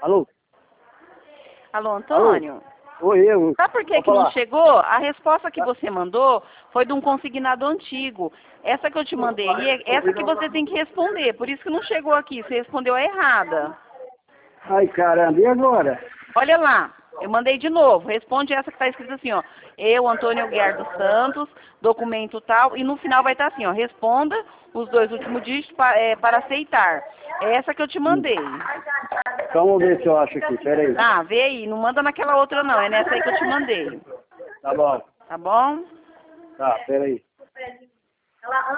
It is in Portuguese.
Alô? Alô, Antônio? Alô? Oi, eu. Sabe por que que não chegou? A resposta que você mandou foi de um consignado antigo. Essa que eu te mandei aí, é essa que você tem que responder. Por isso que não chegou aqui. Você respondeu a errada. Ai, caramba, e agora? Olha lá. Eu mandei de novo. Responde essa que está escrito assim, ó. Eu, Antônio Aguiar dos Santos, documento tal. E no final vai estar assim, ó. Responda os 2 últimos dígitos para aceitar. É essa que eu te mandei. Então vamos ver se eu acho aqui, peraí. Ah, vê aí. Não manda naquela outra não. É nessa aí que eu te mandei. Tá bom. Tá bom? Tá, peraí.